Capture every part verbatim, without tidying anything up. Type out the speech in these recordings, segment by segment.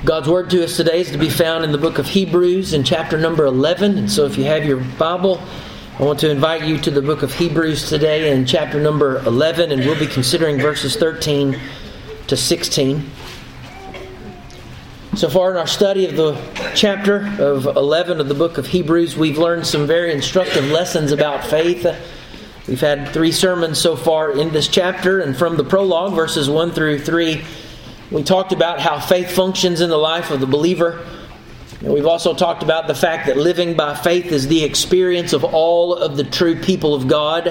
God's Word to us today is to be found in the book of Hebrews in chapter number eleven. And so if you have your Bible, I want to invite you to the book of Hebrews today in chapter number eleven, and we'll be considering verses thirteen to sixteen. So far in our study of the chapter of eleven of the book of Hebrews, we've learned some very instructive lessons about faith. We've had three sermons so far in this chapter, and from the prologue, verses one through three, we talked about how faith functions in the life of the believer. And we've also talked about the fact that living by faith is the experience of all of the true people of God.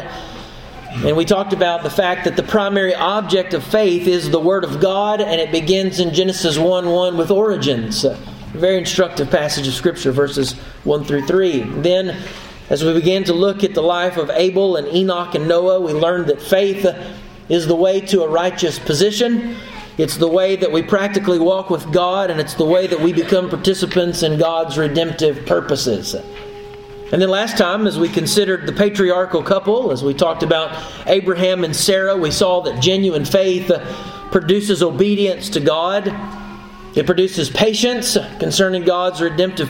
And we talked about the fact that the primary object of faith is the Word of God, and it begins in Genesis one one with origins. A very instructive passage of Scripture, verses one through three. Then, as we began to look at the life of Abel and Enoch and Noah, we learned that faith is the way to a righteous position. It's the way that we practically walk with God, and it's the way that we become participants in God's redemptive purposes. And then last time, as we considered the patriarchal couple, as we talked about Abraham and Sarah, we saw that genuine faith produces obedience to God. It produces patience concerning God's redemptive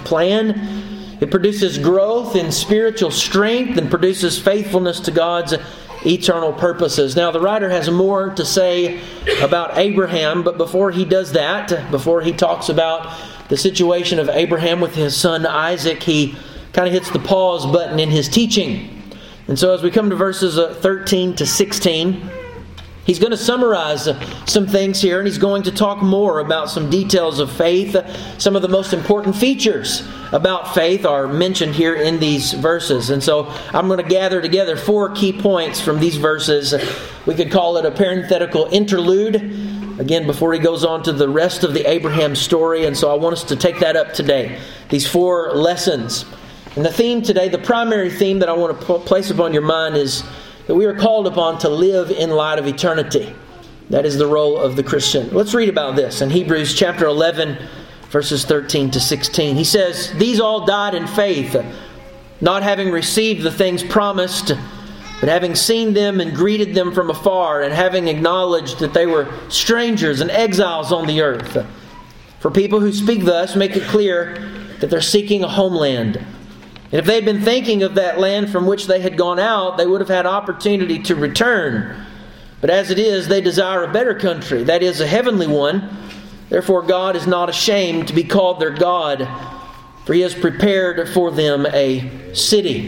plan. It produces growth in spiritual strength and produces faithfulness to God's eternal purposes. Now, the writer has more to say about Abraham, but before he does that, before he talks about the situation of Abraham with his son Isaac, he kind of hits the pause button in his teaching. And so as we come to verses thirteen to sixteen, he's going to summarize some things here, and he's going to talk more about some details of faith. Some of the most important features about faith are mentioned here in these verses. And so I'm going to gather together four key points from these verses. We could call it a parenthetical interlude, again, before he goes on to the rest of the Abraham story. And so I want us to take that up today, these four lessons. And the theme today, the primary theme that I want to place upon your mind is that we are called upon to live in light of eternity. That is the role of the Christian. Let's read about this in Hebrews chapter eleven, verses thirteen to sixteen. He says, "These all died in faith, not having received the things promised, but having seen them and greeted them from afar, and having acknowledged that they were strangers and exiles on the earth. For people who speak thus make it clear that they're seeking a homeland. And if they had been thinking of that land from which they had gone out, they would have had opportunity to return. But as it is, they desire a better country, that is, a heavenly one. Therefore God is not ashamed to be called their God, for He has prepared for them a city."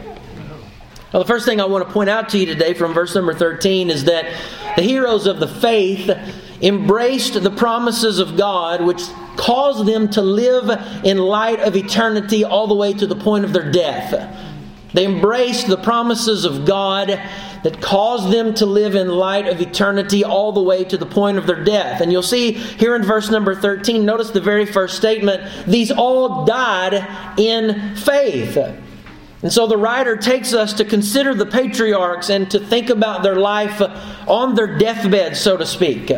Now, the first thing I want to point out to you today from verse number thirteen is that the heroes of the faith embraced the promises of God, which caused them to live in light of eternity all the way to the point of their death. They embraced the promises of God that caused them to live in light of eternity all the way to the point of their death. And you'll see here in verse number thirteen, notice the very first statement, these all died in faith. And so the writer takes us to consider the patriarchs and to think about their life on their deathbed, so to speak.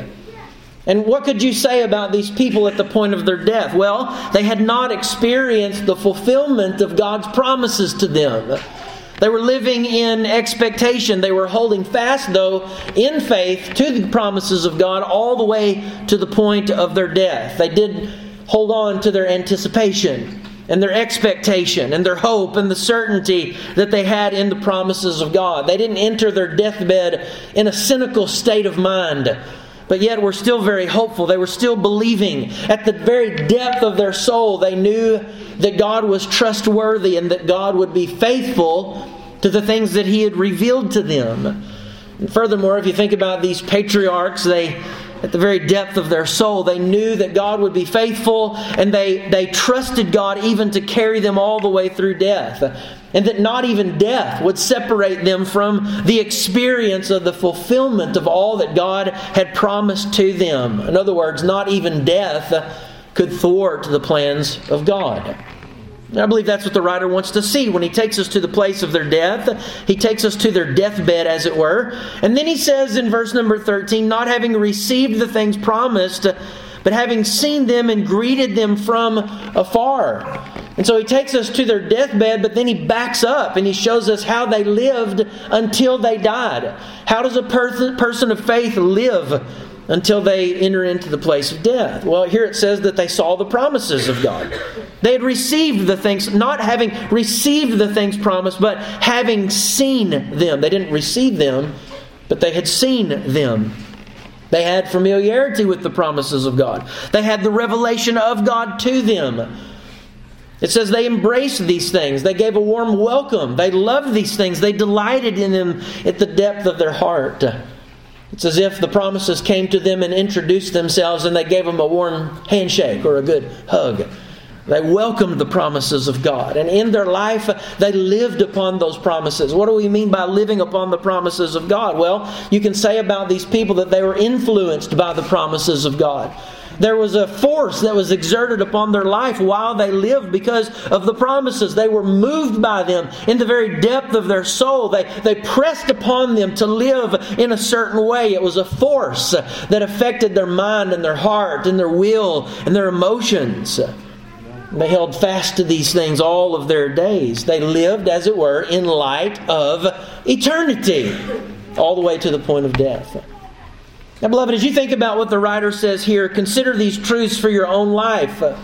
And what could you say about these people at the point of their death? Well, they had not experienced the fulfillment of God's promises to them. They were living in expectation. They were holding fast, though, in faith to the promises of God all the way to the point of their death. They did hold on to their anticipation and their expectation and their hope and the certainty that they had in the promises of God. They didn't enter their deathbed in a cynical state of mind, but yet were still very hopeful. They were still believing. At the very depth of their soul, they knew that God was trustworthy and that God would be faithful to the things that He had revealed to them. And furthermore, if you think about these patriarchs, they, at the very depth of their soul, they knew that God would be faithful, and they, they trusted God even to carry them all the way through death. And that not even death would separate them from the experience of the fulfillment of all that God had promised to them. In other words, not even death could thwart the plans of God. And I believe that's what the writer wants to see when he takes us to the place of their death. He takes us to their deathbed, as it were. And then he says in verse number thirteen, not having received the things promised, but having seen them and greeted them from afar. And so he takes us to their deathbed, but then he backs up and he shows us how they lived until they died. How does a person person of faith live until they enter into the place of death. Well, here it says that they saw the promises of God. They had received the things, not having received the things promised, but having seen them. They didn't receive them, but they had seen them. They had familiarity with the promises of God. They had the revelation of God to them. It says they embraced these things. They gave a warm welcome. They loved these things. They delighted in them at the depth of their heart. It's as if the promises came to them and introduced themselves, and they gave them a warm handshake or a good hug. They welcomed the promises of God. And in their life, they lived upon those promises. What do we mean by living upon the promises of God? Well, you can say about these people that they were influenced by the promises of God. There was a force that was exerted upon their life while they lived because of the promises. They were moved by them in the very depth of their soul. They, they pressed upon them to live in a certain way. It was a force that affected their mind and their heart and their will and their emotions. They held fast to these things all of their days. They lived, as it were, in light of eternity, all the way to the point of death. Now, beloved, as you think about what the writer says here, consider these truths for your own life. I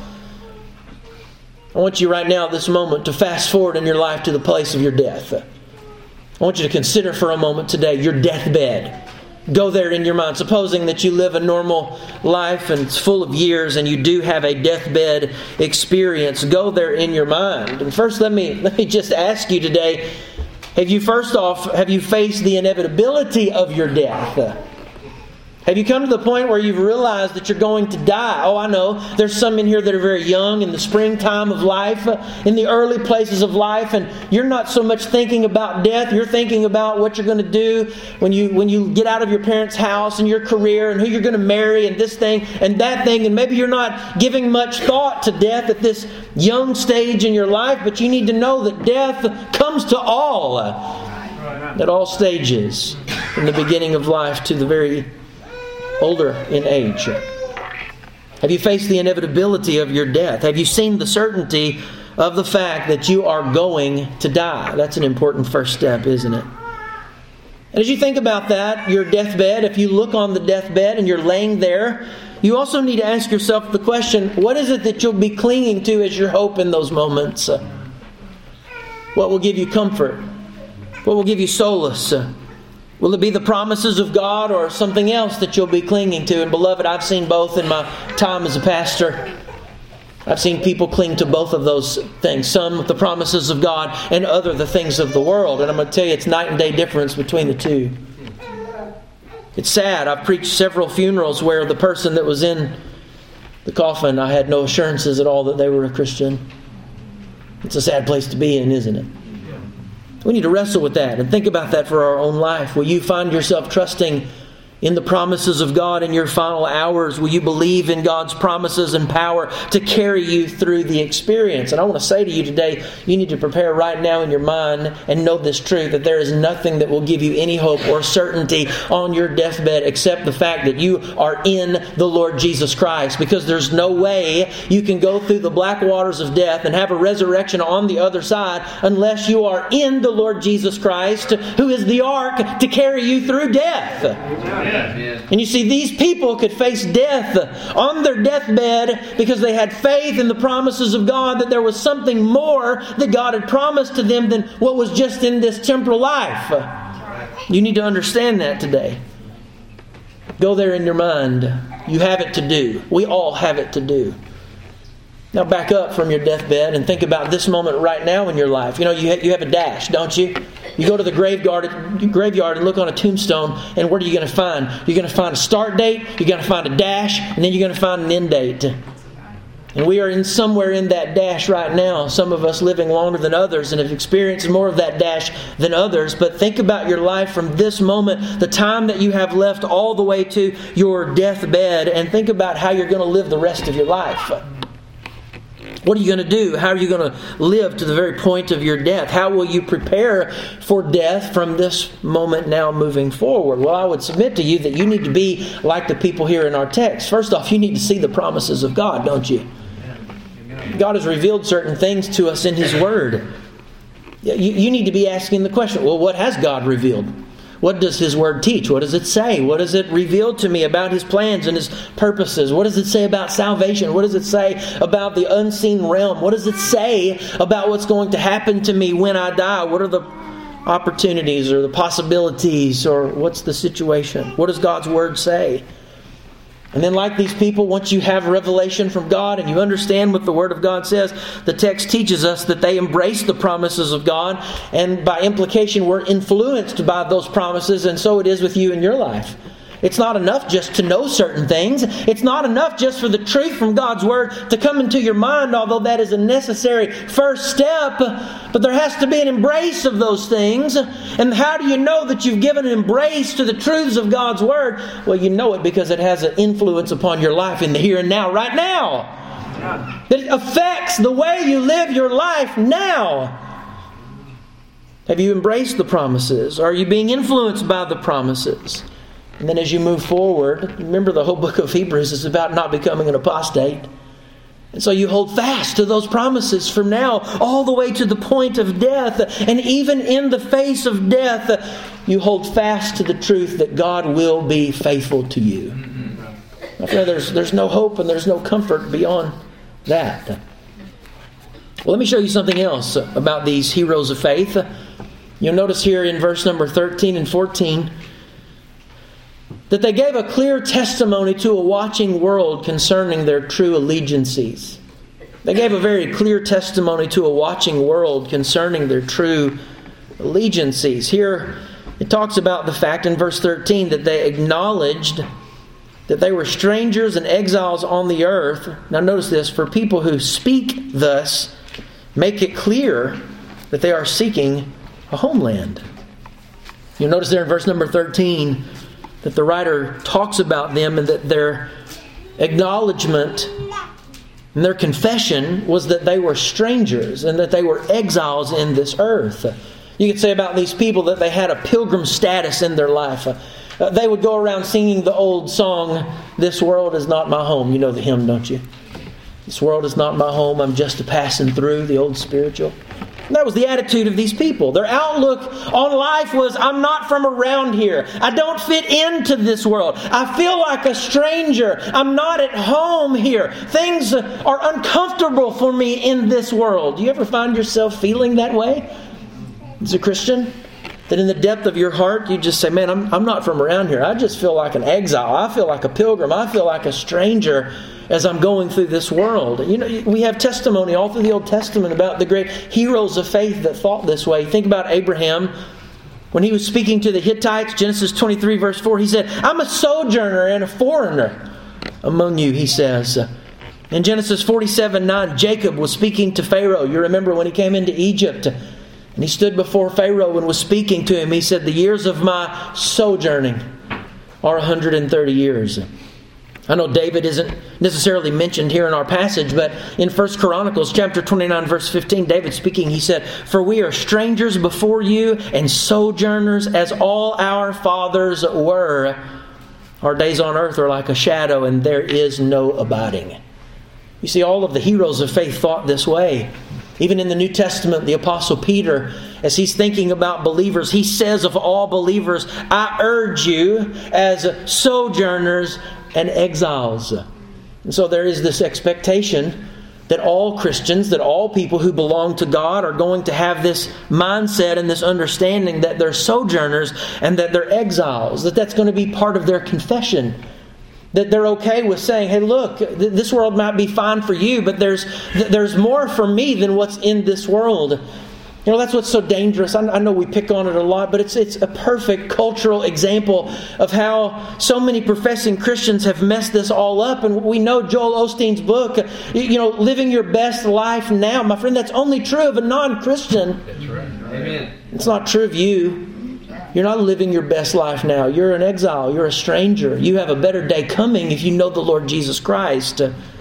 want you right now at this moment to fast forward in your life to the place of your death. I want you to consider for a moment today your deathbed. Go there in your mind. Supposing that you live a normal life and it's full of years and you do have a deathbed experience, go there in your mind. And first, let me let me just ask you today, have you first off, have you faced the inevitability of your death? Have you come to the point where you've realized that you're going to die? Oh, I know. There's some in here that are very young in the springtime of life, in the early places of life, and you're not so much thinking about death. You're thinking about what you're going to do when you when you get out of your parents' house and your career and who you're going to marry and this thing and that thing. And maybe you're not giving much thought to death at this young stage in your life, but you need to know that death comes to all, at all stages, from the beginning of life to the very older in age. Have you faced the inevitability of your death? Have you seen the certainty of the fact that you are going to die? That's an important first step, isn't it? And as you think about that, your deathbed, if you look on the deathbed and you're laying there, you also need to ask yourself the question, what is it that you'll be clinging to as your hope in those moments? What will give you comfort? What will give you solace? Will it be the promises of God or something else that you'll be clinging to? And beloved, I've seen both in my time as a pastor. I've seen people cling to both of those things. Some the promises of God and other the things of the world. And I'm going to tell you, it's night and day difference between the two. It's sad. I've preached several funerals where the person that was in the coffin, I had no assurances at all that they were a Christian. It's a sad place to be in, isn't it? We need to wrestle with that and think about that for our own life. Will you find yourself trusting in the promises of God in your final hours? Will you believe in God's promises and power to carry you through the experience? And I want to say to you today, you need to prepare right now in your mind and know this truth, that there is nothing that will give you any hope or certainty on your deathbed except the fact that you are in the Lord Jesus Christ. Because there's no way you can go through the black waters of death and have a resurrection on the other side unless you are in the Lord Jesus Christ, who is the ark to carry you through death. And you see, these people could face death on their deathbed because they had faith in the promises of God, that there was something more that God had promised to them than what was just in this temporal life. You need to understand that today. Go there in your mind. You have it to do. We all have it to do. Now back up from your deathbed and think about this moment right now in your life. You know, you ha- you have a dash, don't you? You go to the graveyard, graveyard and look on a tombstone, and what are you going to find? You're going to find a start date, you're going to find a dash, and then you're going to find an end date. And we are in somewhere in that dash right now. Some of us living longer than others and have experienced more of that dash than others. But think about your life from this moment, the time that you have left all the way to your deathbed, and think about how you're going to live the rest of your life. What are you going to do? How are you going to live to the very point of your death? How will you prepare for death from this moment now moving forward? Well, I would submit to you that you need to be like the people here in our text. First off, you need to see the promises of God, don't you? God has revealed certain things to us in His Word. You, you need to be asking the question, well, what has God revealed? What does His Word teach? What does it say? What does it reveal to me about His plans and His purposes? What does it say about salvation? What does it say about the unseen realm? What does it say about what's going to happen to me when I die? What are the opportunities or the possibilities, or what's the situation? What does God's Word say? And then, like these people, once you have revelation from God and you understand what the Word of God says, the text teaches us that they embrace the promises of God, and by implication we're influenced by those promises, and so it is with you in your life. It's not enough just to know certain things. It's not enough just for the truth from God's Word to come into your mind, although that is a necessary first step. But there has to be an embrace of those things. And how do you know that you've given an embrace to the truths of God's Word? Well, you know it because it has an influence upon your life in the here and now, right now. That it affects the way you live your life now. Have you embraced the promises? Are you being influenced by the promises? And then as you move forward, remember the whole book of Hebrews is about not becoming an apostate. And so you hold fast to those promises from now all the way to the point of death. And even in the face of death, you hold fast to the truth that God will be faithful to you. My friend, there's, there's no hope and there's no comfort beyond that. Well, let me show you something else about these heroes of faith. You'll notice here in verse number thirteen and fourteen, that they gave a clear testimony to a watching world concerning their true allegiances. They gave a very clear testimony to a watching world concerning their true allegiances. Here it talks about the fact in verse thirteen that they acknowledged that they were strangers and exiles on the earth. Now notice this, for people who speak thus make it clear that they are seeking a homeland. You'll notice there in verse number thirteen that the writer talks about them and that their acknowledgement and their confession was that they were strangers and that they were exiles in this earth. You could say about these people that they had a pilgrim status in their life. Uh, they would go around singing the old song, "This world is not my home." You know the hymn, don't you? "This world is not my home, I'm just a passing through," the old spiritual. And that was the attitude of these people. Their outlook on life was, I'm not from around here. I don't fit into this world. I feel like a stranger. I'm not at home here. Things are uncomfortable for me in this world. Do you ever find yourself feeling that way as a Christian? That in the depth of your heart, you just say, man, I'm, I'm not from around here. I just feel like an exile. I feel like a pilgrim. I feel like a stranger as I'm going through this world. You know, we have testimony all through the Old Testament about the great heroes of faith that thought this way. Think about Abraham. When he was speaking to the Hittites, Genesis twenty-three verse four, he said, I'm a sojourner and a foreigner among you, he says. In Genesis forty-seven nine, Jacob was speaking to Pharaoh. You remember when he came into Egypt and he stood before Pharaoh and was speaking to him. He said, the years of my sojourning are one hundred thirty years. I know David isn't necessarily mentioned here in our passage, but in First Chronicles chapter twenty-nine verse fifteen, David speaking, he said, for we are strangers before you and sojourners as all our fathers were. Our days on earth are like a shadow and there is no abiding. You see, all of the heroes of faith thought this way. Even in the New Testament, the Apostle Peter, as he's thinking about believers, he says of all believers, I urge you as sojourners and exiles. And so there is this expectation that all Christians, that all people who belong to God are going to have this mindset and this understanding that they're sojourners and that they're exiles, that that's going to be part of their confession. That they're okay with saying, hey, look, this world might be fine for you, but there's there's more for me than what's in this world. You know, that's what's so dangerous. I, I know we pick on it a lot, but it's it's a perfect cultural example of how so many professing Christians have messed this all up. And we know Joel Osteen's book, you know, Living Your Best Life Now. My friend, that's only true of a non-Christian. That's right. Amen. It's not true of you. You're not living your best life now. You're an exile. You're a stranger. You have a better day coming if you know the Lord Jesus Christ.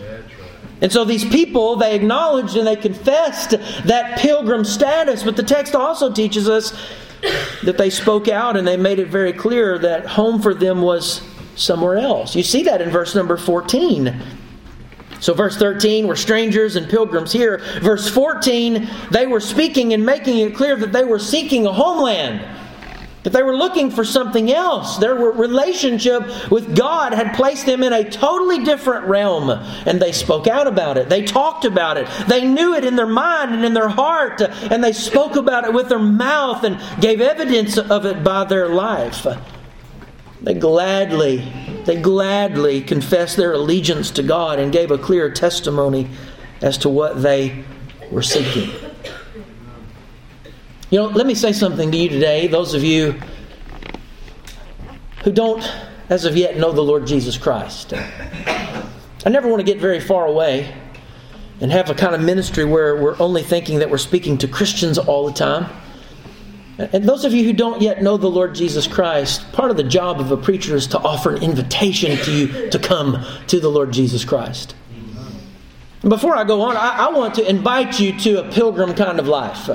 And so these people, they acknowledged and they confessed that pilgrim status. But the text also teaches us that they spoke out and they made it very clear that home for them was somewhere else. You see that in verse number fourteen. So verse thirteen, we're strangers and pilgrims here. Verse fourteen, they were speaking and making it clear that they were seeking a homeland. If they were looking for something else, their relationship with God had placed them in a totally different realm. And they spoke out about it. They talked about it. They knew it in their mind and in their heart. And they spoke about it with their mouth and gave evidence of it by their life. They gladly, they gladly confessed their allegiance to God and gave a clear testimony as to what they were seeking. You know, let me say something to you today, those of you who don't, as of yet, know the Lord Jesus Christ. I never want to get very far away and have a kind of ministry where we're only thinking that we're speaking to Christians all the time. And those of you who don't yet know the Lord Jesus Christ, part of the job of a preacher is to offer an invitation to you to come to the Lord Jesus Christ. Before I go on, I, I want to invite you to a pilgrim kind of life.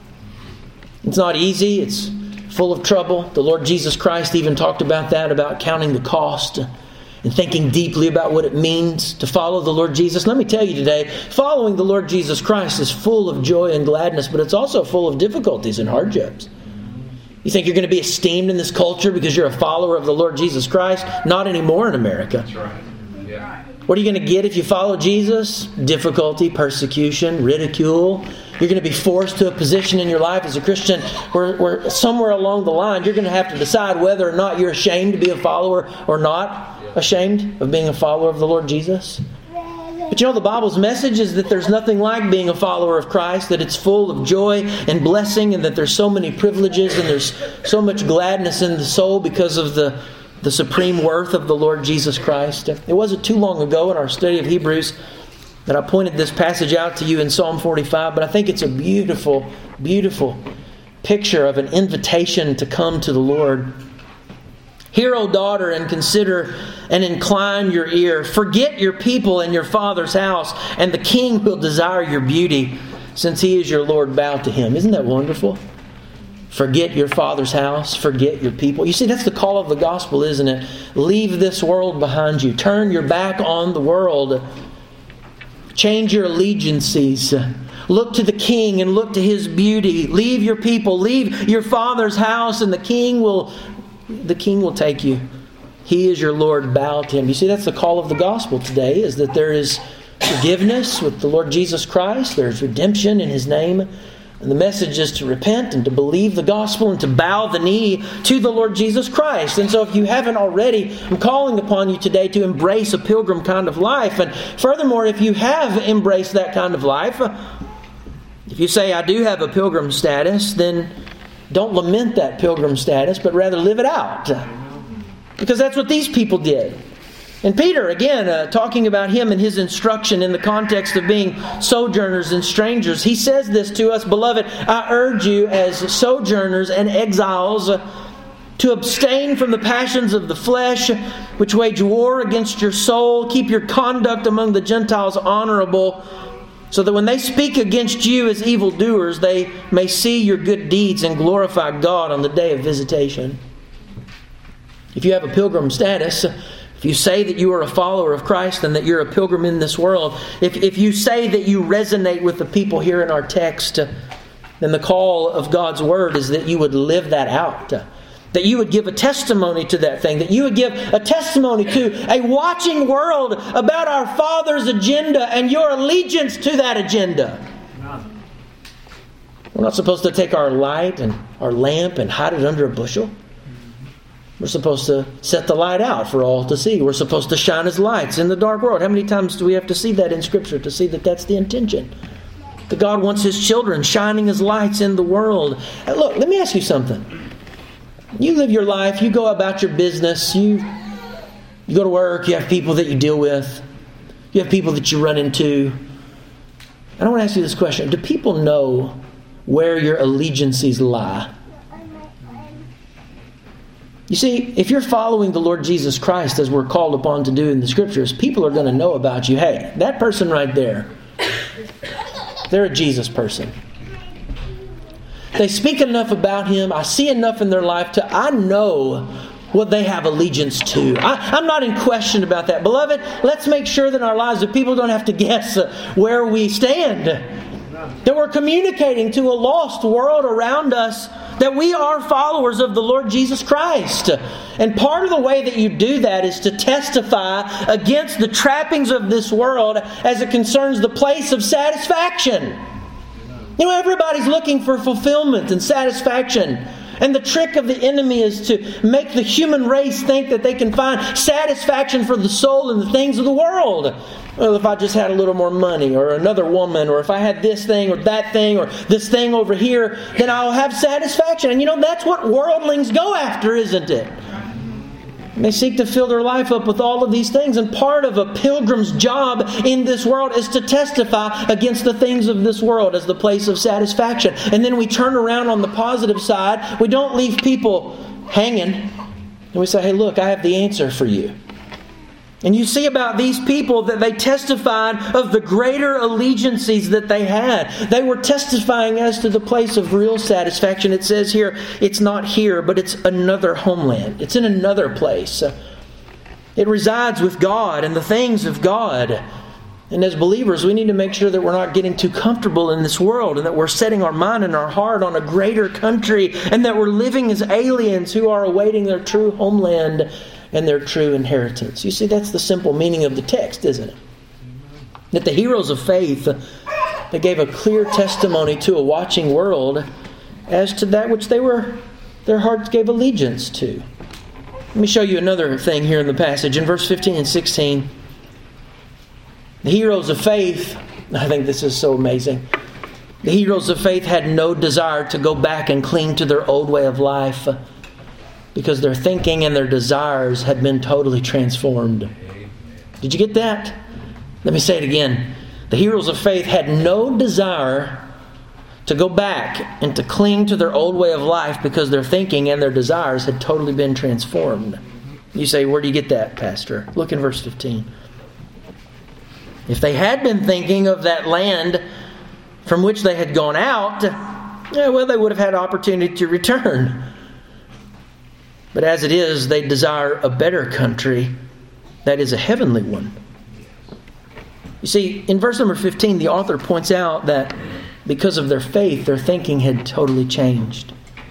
It's not easy. It's full of trouble. The Lord Jesus Christ even talked about that, about counting the cost and thinking deeply about what it means to follow the Lord Jesus. Let me tell you today, following the Lord Jesus Christ is full of joy and gladness, but it's also full of difficulties and hardships. You think you're going to be esteemed in this culture because you're a follower of the Lord Jesus Christ? Not anymore in America. That's right. Yeah. What are you going to get if you follow Jesus? Difficulty, persecution, ridicule. You're going to be forced to a position in your life as a Christian where, where somewhere along the line you're going to have to decide whether or not you're ashamed to be a follower or not ashamed of being a follower of the Lord Jesus. But you know, the Bible's message is that there's nothing like being a follower of Christ, that it's full of joy and blessing, and that there's so many privileges and there's so much gladness in the soul because of the, the supreme worth of the Lord Jesus Christ. It wasn't too long ago in our study of Hebrews that I pointed this passage out to you in Psalm forty-five, but I think it's a beautiful, beautiful picture of an invitation to come to the Lord. Hear, O daughter, and consider and incline your ear. Forget your people and your father's house, and the king will desire your beauty. Since he is your Lord, bow to him. Isn't that wonderful? Forget your father's house. Forget your people. You see, that's the call of the gospel, isn't it? Leave this world behind you. Turn your back on the world. Change your allegiances. Look to the king and look to his beauty. Leave your people. Leave your father's house, and the king will the king will take you. He is your Lord. Bow to him. You see, that's the call of the gospel today, is that there is forgiveness with the Lord Jesus Christ. There's redemption in his name. And the message is to repent and to believe the gospel and to bow the knee to the Lord Jesus Christ. And so if you haven't already, I'm calling upon you today to embrace a pilgrim kind of life. And furthermore, if you have embraced that kind of life, if you say, I do have a pilgrim status, then don't lament that pilgrim status, but rather live it out. Because that's what these people did. And Peter, again, uh, talking about him and his instruction in the context of being sojourners and strangers, he says this to us, Beloved, I urge you as sojourners and exiles uh, to abstain from the passions of the flesh, which wage war against your soul. Keep your conduct among the Gentiles honorable, so that when they speak against you as evildoers, they may see your good deeds and glorify God on the day of visitation. If you have a pilgrim status, if you say that you are a follower of Christ and that you're a pilgrim in this world, if, if you say that you resonate with the people here in our text, then the call of God's Word is that you would live that out. That you would give a testimony to that thing. That you would give a testimony to a watching world about our Father's agenda and your allegiance to that agenda. We're not supposed to take our light and our lamp and hide it under a bushel. We're supposed to set the light out for all to see. We're supposed to shine as lights in the dark world. How many times do we have to see that in Scripture to see that that's the intention? That God wants His children shining as lights in the world. And look, let me ask you something. You live your life, you go about your business, you, you go to work, you have people that you deal with, you have people that you run into. And I want to ask you this question. Do people know where your allegiances lie? You see, if you're following the Lord Jesus Christ as we're called upon to do in the Scriptures, people are going to know about you. Hey, that person right there, they're a Jesus person. They speak enough about Him. I see enough in their life to I know what they have allegiance to. I, I'm not in question about that. Beloved, let's make sure that in our lives that people don't have to guess uh, where we stand. That we're communicating to a lost world around us that we are followers of the Lord Jesus Christ. And part of the way that you do that is to testify against the trappings of this world as it concerns the place of satisfaction. You know, everybody's looking for fulfillment and satisfaction. And the trick of the enemy is to make the human race think that they can find satisfaction for the soul in the things of the world. Well, if I just had a little more money, or another woman, or if I had this thing or that thing or this thing over here, then I'll have satisfaction. And you know, that's what worldlings go after, isn't it? They seek to fill their life up with all of these things. And part of a pilgrim's job in this world is to testify against the things of this world as the place of satisfaction. And then we turn around on the positive side. We don't leave people hanging. And we say, hey, look, I have the answer for you. And you see about these people that they testified of the greater allegiances that they had. They were testifying as to the place of real satisfaction. It says here, it's not here, but it's another homeland. It's in another place. It resides with God and the things of God. And as believers, we need to make sure that we're not getting too comfortable in this world, and that we're setting our mind and our heart on a greater country, and that we're living as aliens who are awaiting their true homeland and their true inheritance. You see, that's the simple meaning of the text, isn't it? That the heroes of faith, they gave a clear testimony to a watching world as to that which they were, their hearts gave allegiance to. Let me show you another thing here in the passage. In verse fifteen and sixteen, the heroes of faith, I think this is so amazing. The heroes of faith had no desire to go back and cling to their old way of life, because their thinking and their desires had been totally transformed. Did you get that? Let me say it again. The heroes of faith had no desire to go back and to cling to their old way of life, because their thinking and their desires had totally been transformed. You say, where do you get that, Pastor? Look in verse fifteen. If they had been thinking of that land from which they had gone out, yeah, well, they would have had opportunity to return. But as it is, they desire a better country, that is a heavenly one. You see, in verse number fifteen, the author points out that because of their faith, their thinking had totally changed.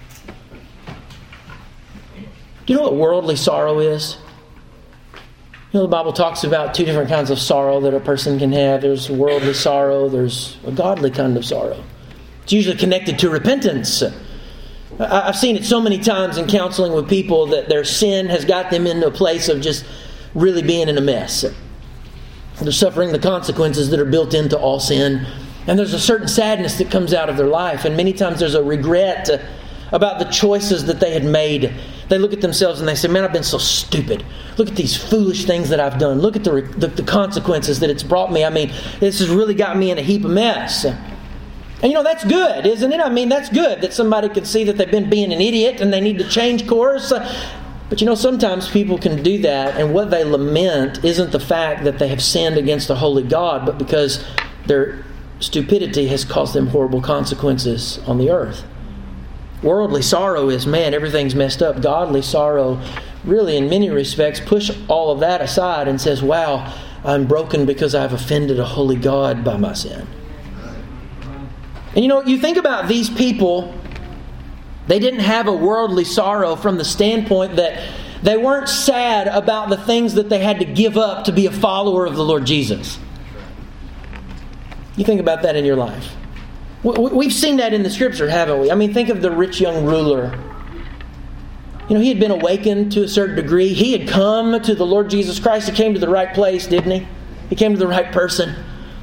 Do you know what worldly sorrow is? You know, the Bible talks about two different kinds of sorrow that a person can have. There's worldly sorrow, there's a godly kind of sorrow. It's usually connected to repentance. I've seen it so many times in counseling with people that their sin has got them into a place of just really being in a mess. They're suffering the consequences that are built into all sin. And there's a certain sadness that comes out of their life. And many times there's a regret about the choices that they had made. They look at themselves and they say, man, I've been so stupid. Look at these foolish things that I've done. Look at the, the, the consequences that it's brought me. I mean, this has really got me in a heap of mess. And you know, that's good, isn't it? I mean, that's good that somebody can see that they've been being an idiot and they need to change course. But you know, sometimes people can do that, and what they lament isn't the fact that they have sinned against a holy God, but because their stupidity has caused them horrible consequences on the earth. Worldly sorrow is, man, everything's messed up. Godly sorrow, really in many respects, push all of that aside and says, wow, I'm broken because I've offended a holy God by my sin. And you know, you think about these people, they didn't have a worldly sorrow from the standpoint that they weren't sad about the things that they had to give up to be a follower of the Lord Jesus. You think about that in your life. We've seen that in the Scripture, haven't we? I mean, think of the rich young ruler. You know, he had been awakened to a certain degree. He had come to the Lord Jesus Christ. He came to the right place, didn't he? He came to the right person.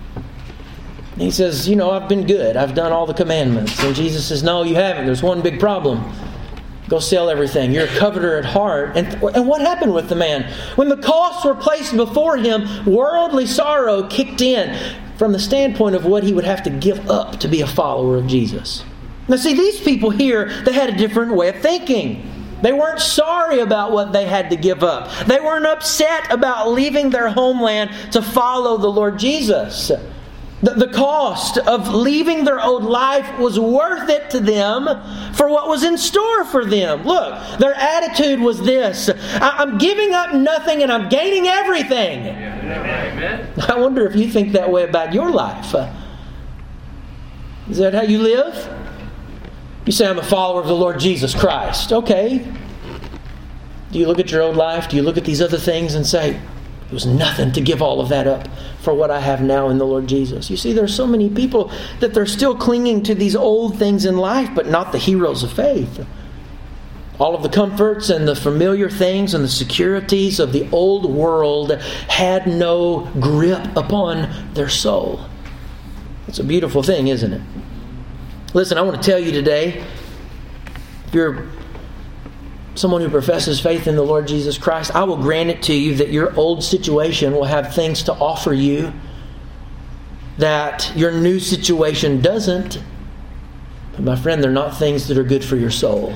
He says, you know, I've been good. I've done all the commandments. And Jesus says, no, you haven't. There's one big problem. Go sell everything. You're a coveter at heart. And, and what happened with the man? When the costs were placed before him, worldly sorrow kicked in from the standpoint of what he would have to give up to be a follower of Jesus. Now see, these people here, they had a different way of thinking. They weren't sorry about what they had to give up. They weren't upset about leaving their homeland to follow the Lord Jesus. The, the cost of leaving their old life was worth it to them for what was in store for them. Look, their attitude was this: I, I'm giving up nothing and I'm gaining everything. Amen. I wonder if you think that way about your life. Uh, is that how you live? You say, I'm a follower of the Lord Jesus Christ. Okay. Do you look at your old life? Do you look at these other things and say, it was nothing to give all of that up for what I have now in the Lord Jesus? You see, there's so many people that they're still clinging to these old things in life, but not the heroes of faith. All of the comforts and the familiar things and the securities of the old world had no grip upon their soul. It's a beautiful thing, isn't it? Listen, I want to tell you today, if you're someone who professes faith in the Lord Jesus Christ, I will grant it to you that your old situation will have things to offer you that your new situation doesn't. But my friend, they're not things that are good for your soul.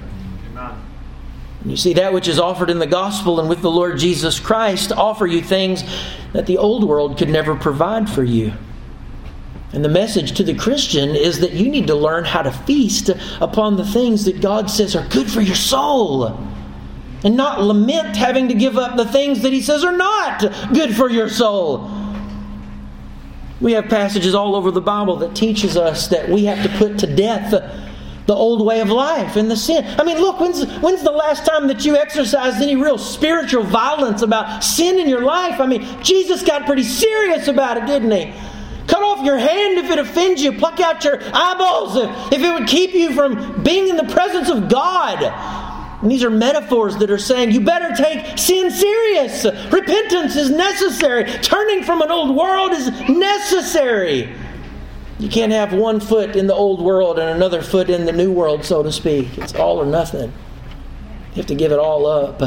You see, that which is offered in the gospel and with the Lord Jesus Christ offer you things that the old world could never provide for you. And the message to the Christian is that you need to learn how to feast upon the things that God says are good for your soul, and not lament having to give up the things that He says are not good for your soul. We have passages all over the Bible that teaches us that we have to put to death the old way of life and the sin. I mean, look, when's, when's the last time that you exercised any real spiritual violence about sin in your life? I mean, Jesus got pretty serious about it, didn't He? Cut off your hand if it offends you. Pluck out your eyeballs if, if it would keep you from being in the presence of God. And these are metaphors that are saying you better take sin serious. Repentance is necessary. Turning from an old world is necessary. You can't have one foot in the old world and another foot in the new world, so to speak. It's all or nothing. You have to give it all up.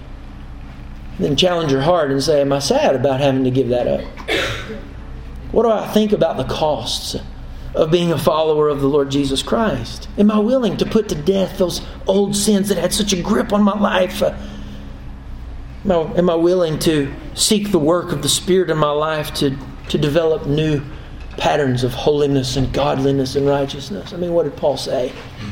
Then challenge your heart and say, am I sad about having to give that up? What do I think about the costs of being a follower of the Lord Jesus Christ? Am I willing to put to death those old sins that had such a grip on my life? Am I, am I willing to seek the work of the Spirit in my life to, to develop new patterns of holiness and godliness and righteousness? I mean, what did Paul say?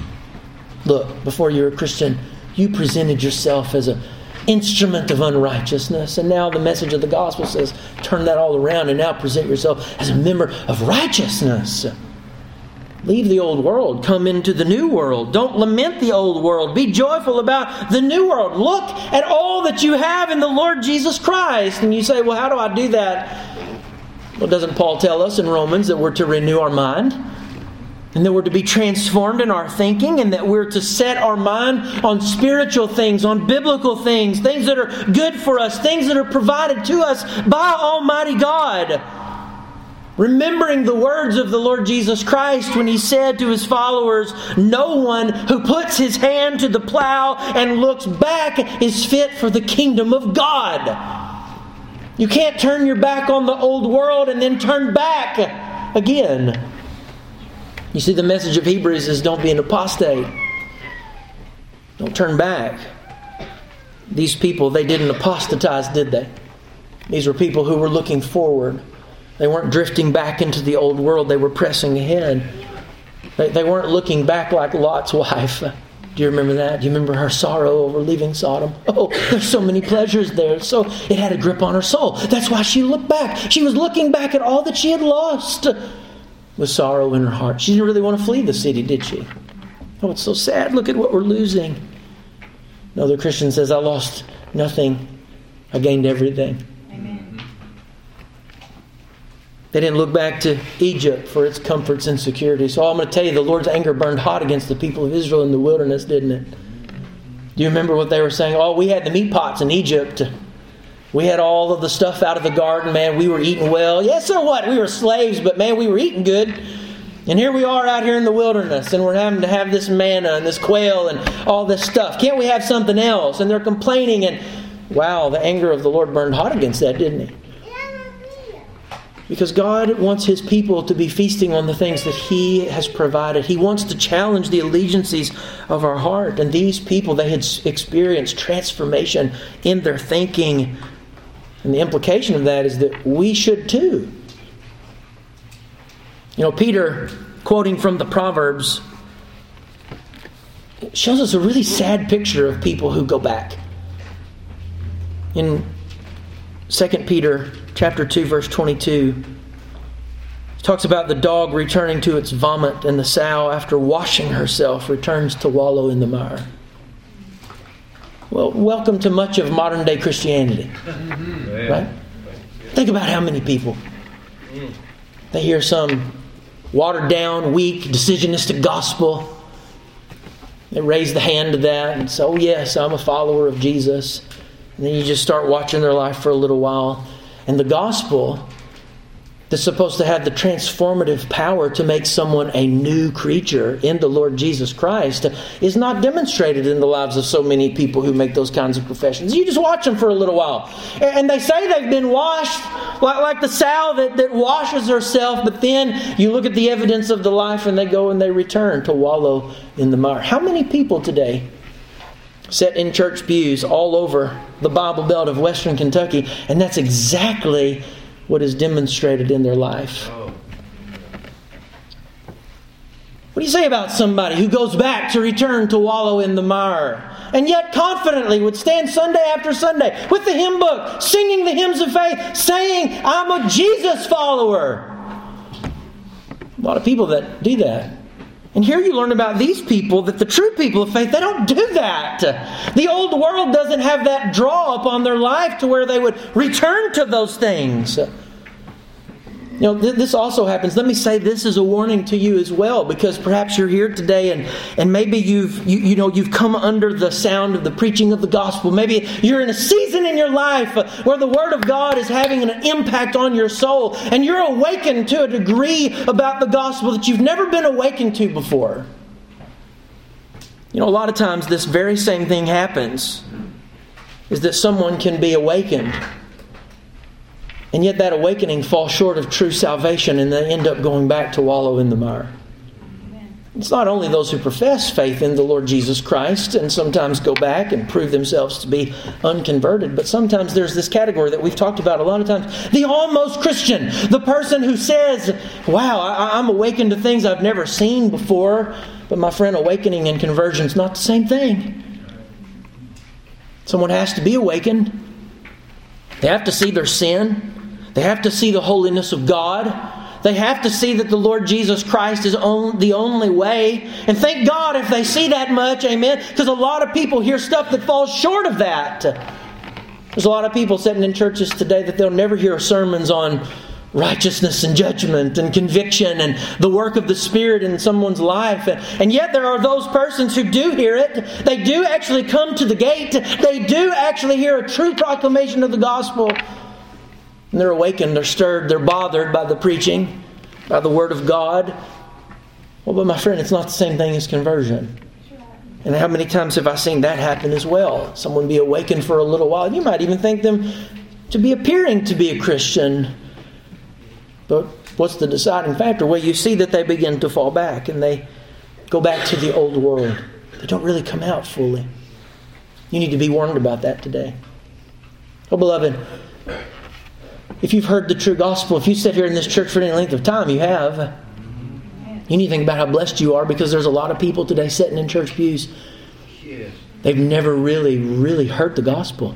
Look, before you were a Christian, you presented yourself as an instrument of unrighteousness. And now the message of the gospel says, turn that all around and now present yourself as a member of righteousness. Leave the old world. Come into the new world. Don't lament the old world. Be joyful about the new world. Look at all that you have in the Lord Jesus Christ. And you say, well, how do I do that? Well, doesn't Paul tell us in Romans that we're to renew our mind? And that we're to be transformed in our thinking, and that we're to set our mind on spiritual things, on biblical things, things that are good for us, things that are provided to us by Almighty God. Remembering the words of the Lord Jesus Christ when He said to His followers, no one who puts his hand to the plow and looks back is fit for the kingdom of God. You can't turn your back on the old world and then turn back again. You see, the message of Hebrews is don't be an apostate. Don't turn back. These people, they didn't apostatize, did they? These were people who were looking forward. They weren't drifting back into the old world. They were pressing ahead. They, they weren't looking back like Lot's wife. Do you remember that? Do you remember her sorrow over leaving Sodom? Oh, there's so many pleasures there. So it had a grip on her soul. That's why she looked back. She was looking back at all that she had lost with sorrow in her heart. She didn't really want to flee the city, did she? Oh, it's so sad. Look at what we're losing. No, the Christian says, I lost nothing. I gained everything. Amen. They didn't look back to Egypt for its comforts and security. So I'm going to tell you, the Lord's anger burned hot against the people of Israel in the wilderness, didn't it? Do you remember what they were saying? Oh, we had the meat pots in Egypt. We had all of the stuff out of the garden, man. We were eating well. Yes, so what? We were slaves, but man, we were eating good. And here we are out here in the wilderness, and we're having to have this manna and this quail and all this stuff. Can't we have something else? And they're complaining, and wow, the anger of the Lord burned hot against that, didn't He? Because God wants His people to be feasting on the things that He has provided. He wants to challenge the allegiances of our heart. And these people, they had experienced transformation in their thinking. And the implication of that is that we should too. You know, Peter, quoting from the Proverbs, shows us a really sad picture of people who go back. In Second Peter chapter two, verse twenty-two, Talks about the dog returning to its vomit, and the sow, after washing herself, returns to wallow in the mire. Well, welcome to much of modern day Christianity. Right? Think about how many people. They hear some watered down, weak, decisionistic gospel. They raise the hand to that and say, oh yes, I'm a follower of Jesus. And then you just start watching their life for a little while. And the gospel that's supposed to have the transformative power to make someone a new creature in the Lord Jesus Christ is not demonstrated in the lives of so many people who make those kinds of professions. You just watch them for a little while. And they say they've been washed like, like the sow that, that washes herself, but then you look at the evidence of the life and they go and they return to wallow in the mire. How many people today sit in church pews all over the Bible Belt of Western Kentucky, and that's exactly what is demonstrated in their life? What do you say about somebody who goes back to return to wallow in the mire, and yet confidently would stand Sunday after Sunday with the hymn book, singing the hymns of faith, saying, I'm a Jesus follower? A lot of people that do that. And here you learn about these people, that the true people of faith, they don't do that. The old world doesn't have that draw upon their life to where they would return to those things. You know, th- this also happens. Let me say this is a warning to you as well, because perhaps you're here today and, and maybe you've you, you know you've come under the sound of the preaching of the gospel. Maybe you're in a season in your life where the Word of God is having an impact on your soul, and you're awakened to a degree about the gospel that you've never been awakened to before. You know, a lot of times this very same thing happens, is that someone can be awakened, and yet that awakening falls short of true salvation, and they end up going back to wallow in the mire. It's not only those who profess faith in the Lord Jesus Christ and sometimes go back and prove themselves to be unconverted, but sometimes there's this category that we've talked about a lot of times. The almost Christian. The person who says, wow, I, I'm awakened to things I've never seen before. But my friend, awakening and conversion is not the same thing. Someone has to be awakened. They have to see their sin. They have to see the holiness of God. They have to see that the Lord Jesus Christ is on, the only way. And thank God if they see that much, amen. Because a lot of people hear stuff that falls short of that. There's a lot of people sitting in churches today that they'll never hear sermons on righteousness and judgment and conviction and the work of the Spirit in someone's life. And yet there are those persons who do hear it. They do actually come to the gate. They do actually hear a true proclamation of the gospel. And they're awakened, they're stirred, they're bothered by the preaching, by the Word of God. Well, but my friend, it's not the same thing as conversion. And how many times have I seen that happen as well? Someone be awakened for a little while. You might even think them to be appearing to be a Christian. But what's the deciding factor? Well, you see that they begin to fall back and they go back to the old world. They don't really come out fully. You need to be warned about that today. Oh, beloved, if you've heard the true gospel, if you sit here in this church for any length of time, you have. You need to think about how blessed you are, because there's a lot of people today sitting in church pews. They've never really, really heard the gospel.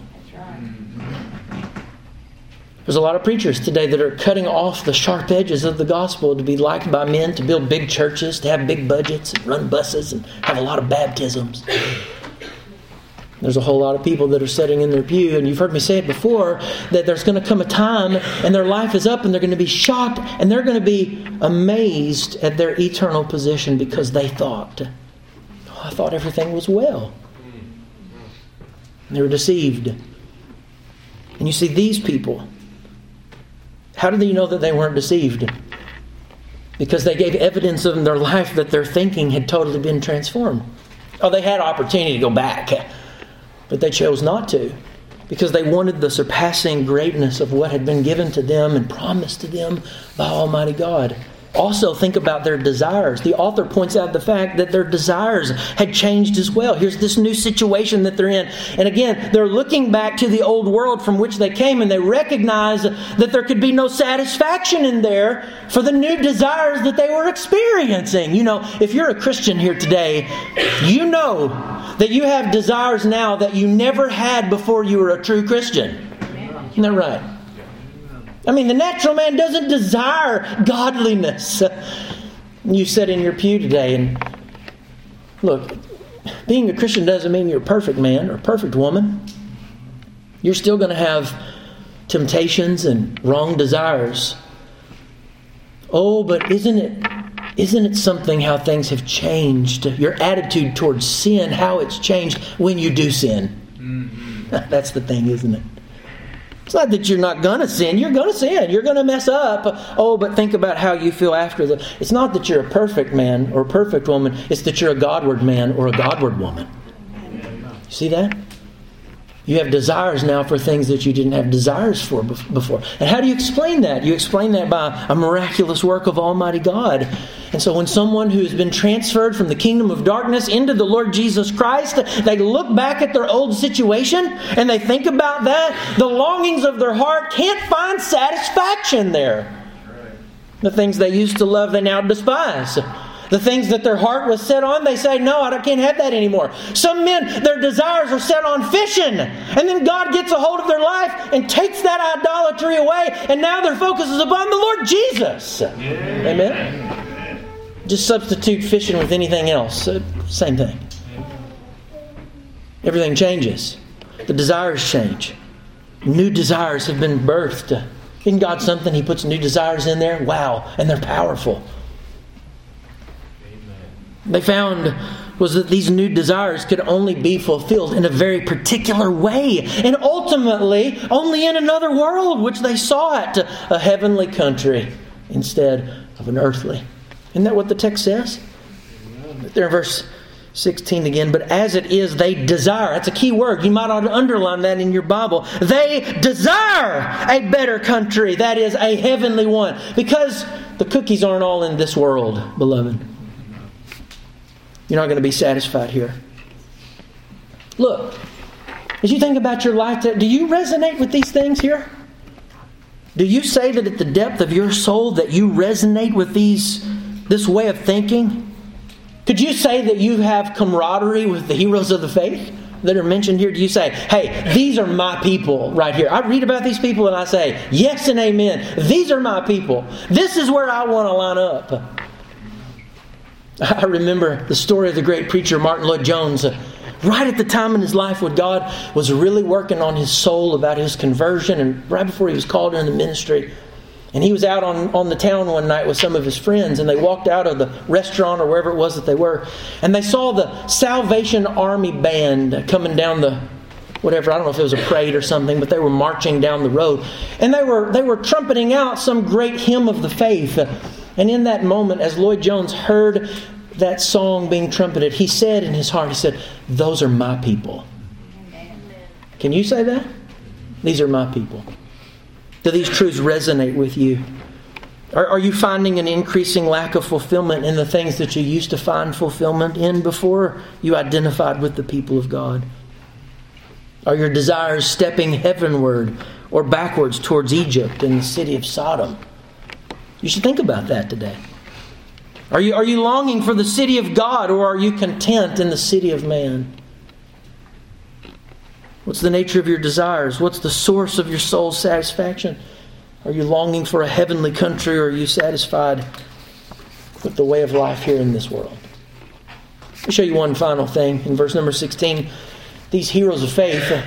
There's a lot of preachers today that are cutting off the sharp edges of the gospel to be liked by men, to build big churches, to have big budgets, and run buses, and have a lot of baptisms. There's a whole lot of people that are sitting in their pew, and you've heard me say it before, that there's going to come a time and their life is up and they're going to be shocked and they're going to be amazed at their eternal position, because they thought, oh, I thought everything was well. And they were deceived. And you see, these people, how do you know that they weren't deceived? Because they gave evidence in their life that their thinking had totally been transformed. Oh, they had opportunity to go back, but they chose not to, because they wanted the surpassing greatness of what had been given to them and promised to them by Almighty God. Also, think about their desires. The author points out the fact that their desires had changed as well. Here's this new situation that they're in. And again, they're looking back to the old world from which they came, and they recognize that there could be no satisfaction in there for the new desires that they were experiencing. You know, if you're a Christian here today, you know that you have desires now that you never had before you were a true Christian. Isn't that right? I mean, the natural man doesn't desire godliness. You sit in your pew today and look, being a Christian doesn't mean you're a perfect man or a perfect woman. You're still going to have temptations and wrong desires. Oh, but isn't it isn't it something how things have changed? Your attitude towards sin, how it's changed when you do sin. Mm-hmm. That's the thing, isn't it? It's not that you're not going to sin. You're going to sin. You're going to mess up. Oh, but think about how you feel after the... It's not that you're a perfect man or a perfect woman. It's that you're a Godward man or a Godward woman. You see that? You have desires now for things that you didn't have desires for before. And how do you explain that? You explain that by a miraculous work of Almighty God. And so when someone who has been transferred from the kingdom of darkness into the Lord Jesus Christ, they look back at their old situation and they think about that, the longings of their heart can't find satisfaction there. The things they used to love, they now despise. The things that their heart was set on, they say, no, I can't have that anymore. Some men, their desires are set on fishing. And then God gets a hold of their life and takes that idolatry away. And now their focus is upon the Lord Jesus. Yeah. Amen? Just substitute fishing with anything else. Same thing. Everything changes. The desires change. New desires have been birthed. Isn't God something? He puts new desires in there. Wow. And they're powerful. They found was that these new desires could only be fulfilled in a very particular way. And ultimately, only in another world, which they sought, a heavenly country instead of an earthly. Isn't that what the text says? There in verse sixteen again. But as it is, they desire. That's a key word. You might ought to underline that in your Bible. They desire a better country. That is, a heavenly one. Because the cookies aren't all in this world, beloved. You're not going to be satisfied here. Look, as you think about your life, do you resonate with these things here? Do you say that at the depth of your soul that you resonate with these, this way of thinking? Could you say that you have camaraderie with the heroes of the faith that are mentioned here? Do you say, hey, these are my people right here? I read about these people and I say, yes and amen. These are my people. This is where I want to line up. I remember the story of the great preacher Martin Lloyd-Jones. Uh, right at the time in his life when God was really working on his soul about his conversion, and right before he was called into the ministry. And he was out on, on the town one night with some of his friends, and they walked out of the restaurant or wherever it was that they were, and they saw the Salvation Army band coming down the whatever, I don't know if it was a parade or something, but they were marching down the road. And they were they were trumpeting out some great hymn of the faith. And in that moment, as Lloyd-Jones heard that song being trumpeted, he said in his heart, he said, those are my people. Can you say that? These are my people. Do these truths resonate with you? Are, are you finding an increasing lack of fulfillment in the things that you used to find fulfillment in before you identified with the people of God? Are your desires stepping heavenward or backwards towards Egypt and the city of Sodom? You should think about that today. Are you, are you longing for the city of God, or are you content in the city of man? What's the nature of your desires? What's the source of your soul's satisfaction? Are you longing for a heavenly country, or are you satisfied with the way of life here in this world? Let me show you one final thing. In verse number sixteen, these heroes of faith,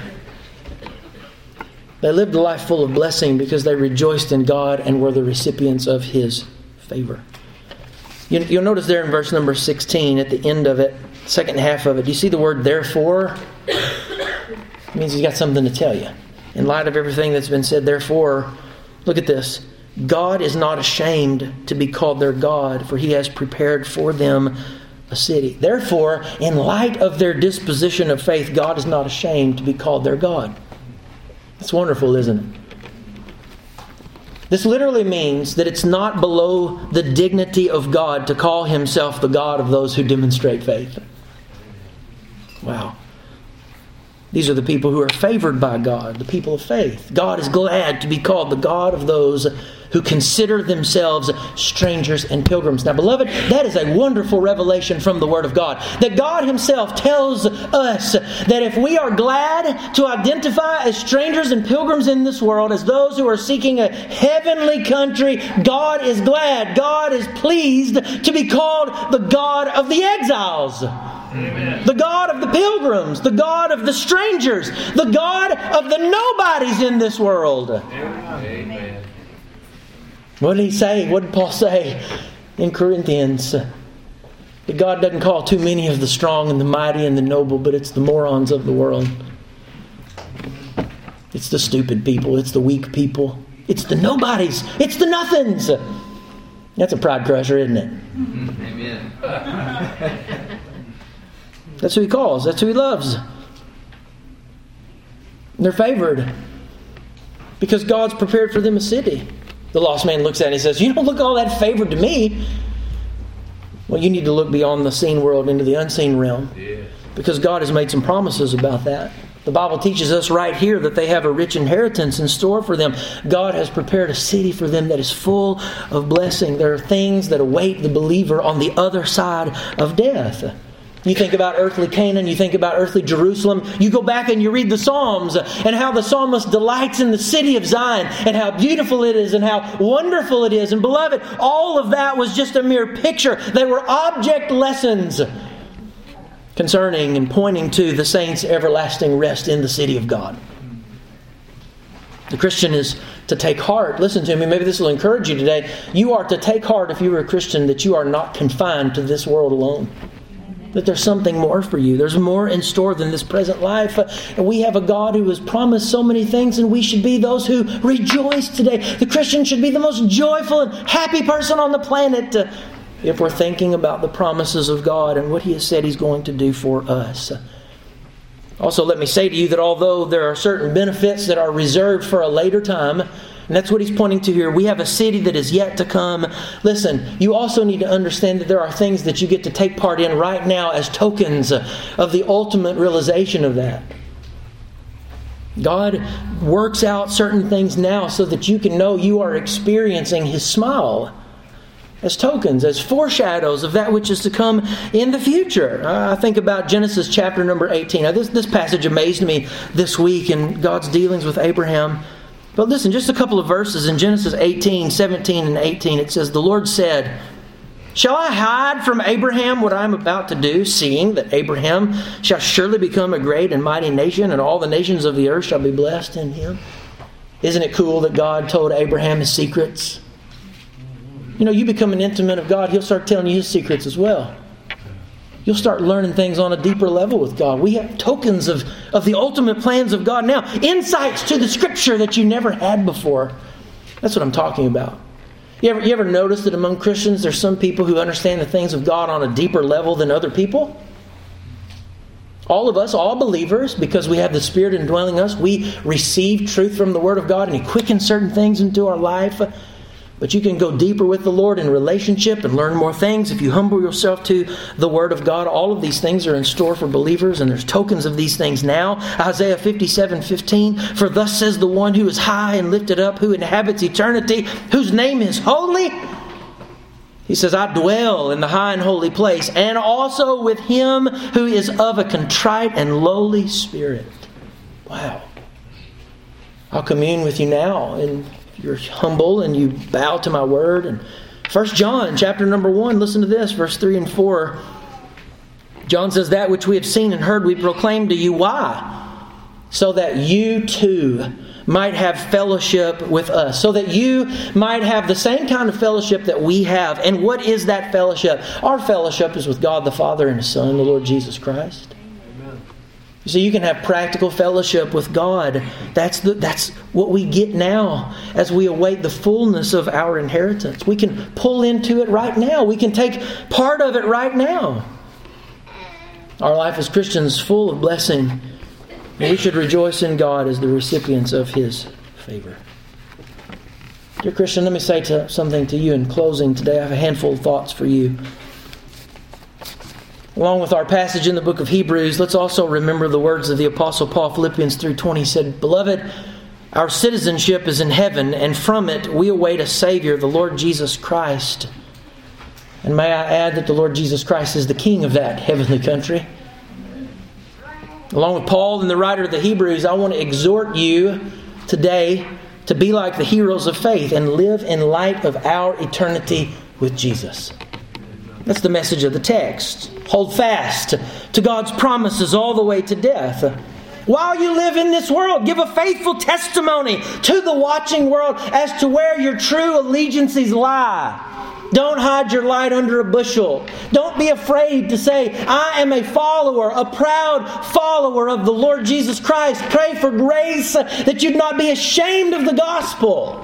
they lived a life full of blessing because they rejoiced in God and were the recipients of His favor. You, you'll notice there in verse number sixteen, at the end of it, second half of it, do you see the word therefore? It means He's got something to tell you. In light of everything that's been said, therefore, look at this. God is not ashamed to be called their God, for He has prepared for them a city. Therefore, in light of their disposition of faith, God is not ashamed to be called their God. It's wonderful, isn't it? This literally means that it's not below the dignity of God to call Himself the God of those who demonstrate faith. Wow. These are the people who are favored by God, the people of faith. God is glad to be called the God of those who consider themselves strangers and pilgrims. Now, beloved, that is a wonderful revelation from the Word of God. That God Himself tells us that if we are glad to identify as strangers and pilgrims in this world, as those who are seeking a heavenly country, God is glad, God is pleased to be called the God of the exiles. Amen. The God of the pilgrims, the God of the strangers, the God of the nobodies in this world. Amen. What did he say? What did Paul say in Corinthians? That God doesn't call too many of the strong and the mighty and the noble, but it's the morons of the world. It's the stupid people. It's the weak people. It's the nobodies. It's the nothings. That's a pride crusher, isn't it? Amen. That's who he calls. That's who he loves. They're favored because God's prepared for them a city. The lost man looks at it and he says, you don't look all that favored to me. Well, you need to look beyond the seen world into the unseen realm. Yeah. Because God has made some promises about that. The Bible teaches us right here that they have a rich inheritance in store for them. God has prepared a city for them that is full of blessing. There are things that await the believer on the other side of death. You think about earthly Canaan, you think about earthly Jerusalem. You go back and you read the Psalms and how the psalmist delights in the city of Zion and how beautiful it is and how wonderful it is. And beloved, all of that was just a mere picture. They were object lessons concerning and pointing to the saints' everlasting rest in the city of God. The Christian is to take heart. Listen to me, maybe this will encourage you today. You are to take heart, if you are a Christian, that you are not confined to this world alone. That there's something more for you. There's more in store than this present life. And we have a God who has promised so many things, and we should be those who rejoice today. The Christian should be the most joyful and happy person on the planet uh, if we're thinking about the promises of God and what He has said He's going to do for us. Also, let me say to you that although there are certain benefits that are reserved for a later time, and that's what he's pointing to here. We have a city that is yet to come. Listen, you also need to understand that there are things that you get to take part in right now as tokens of the ultimate realization of that. God works out certain things now so that you can know you are experiencing His smile as tokens, as foreshadows of that which is to come in the future. I think about Genesis chapter number eighteen. Now, this, this passage amazed me this week in God's dealings with Abraham. But listen, just a couple of verses in Genesis eighteen, seventeen and eighteen. It says, the Lord said, shall I hide from Abraham what I am about to do, seeing that Abraham shall surely become a great and mighty nation, and all the nations of the earth shall be blessed in him? Isn't it cool that God told Abraham His secrets? You know, you become an intimate of God, He'll start telling you His secrets as well. You'll start learning things on a deeper level with God. We have tokens of, of the ultimate plans of God now. Insights to the Scripture that you never had before. That's what I'm talking about. You ever, you ever notice that among Christians there's some people who understand the things of God on a deeper level than other people? All of us, all believers, because we have the Spirit indwelling us, we receive truth from the Word of God and He quickens certain things into our life. But you can go deeper with the Lord in relationship and learn more things if you humble yourself to the Word of God. All of these things are in store for believers, and there's tokens of these things now. Isaiah fifty-seven fifteen, for thus says the one who is high and lifted up, who inhabits eternity, whose name is holy. He says, I dwell in the high and holy place, and also with Him who is of a contrite and lowly spirit. Wow. I'll commune with you now, and you're humble and you bow to my word. And First John chapter number one, listen to this, verse three and four. John says, that which we have seen and heard we proclaim to you. Why? So that you too might have fellowship with us. So that you might have the same kind of fellowship that we have. And what is that fellowship? Our fellowship is with God the Father and His Son, the Lord Jesus Christ. So you can have practical fellowship with God. That's the, that's what we get now as we await the fullness of our inheritance. We can pull into it right now. We can take part of it right now. Our life as Christians is full of blessing. And we should rejoice in God as the recipients of His favor. Dear Christian, let me say to, something to you in closing today. I have a handful of thoughts for you. Along with our passage in the book of Hebrews, let's also remember the words of the Apostle Paul, Philippians three twenty. He said, "Beloved, our citizenship is in heaven, and from it we await a Savior, the Lord Jesus Christ." And may I add that the Lord Jesus Christ is the King of that heavenly country. Along with Paul and the writer of the Hebrews, I want to exhort you today to be like the heroes of faith and live in light of our eternity with Jesus. That's the message of the text. Hold fast to God's promises all the way to death. While you live in this world, give a faithful testimony to the watching world as to where your true allegiances lie. Don't hide your light under a bushel. Don't be afraid to say, "I am a follower, a proud follower of the Lord Jesus Christ." Pray for grace that you'd not be ashamed of the gospel.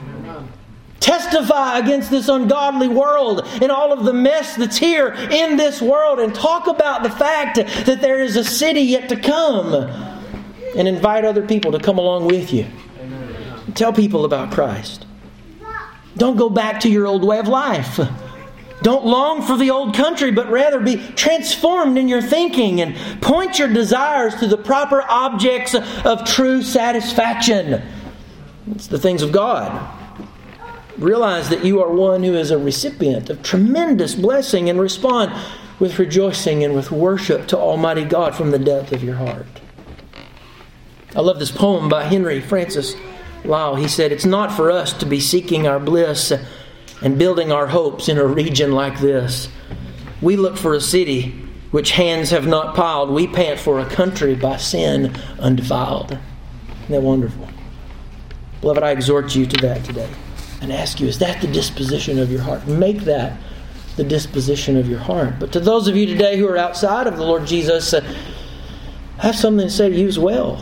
Testify against this ungodly world and all of the mess that's here in this world, and talk about the fact that there is a city yet to come, and invite other people to come along with you. Tell people about Christ. Don't go back to your old way of life. Don't long for the old country, but rather be transformed in your thinking and point your desires to the proper objects of true satisfaction. It's the things of God. Realize that you are one who is a recipient of tremendous blessing, and respond with rejoicing and with worship to Almighty God from the depth of your heart. I love this poem by Henry Francis Lyle. He said, "It's not for us to be seeking our bliss and building our hopes in a region like this. We look for a city which hands have not piled. We pant for a country by sin undefiled." Isn't that wonderful? Beloved, I exhort you to that today and ask you, is that the disposition of your heart? Make that the disposition of your heart. But to those of you today who are outside of the Lord Jesus, uh, I have something to say to you as well.